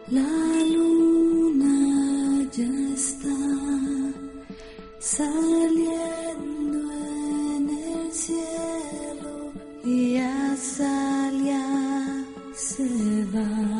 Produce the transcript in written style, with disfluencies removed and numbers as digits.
La luna ya está saliendo en el cielo y Azalea se va.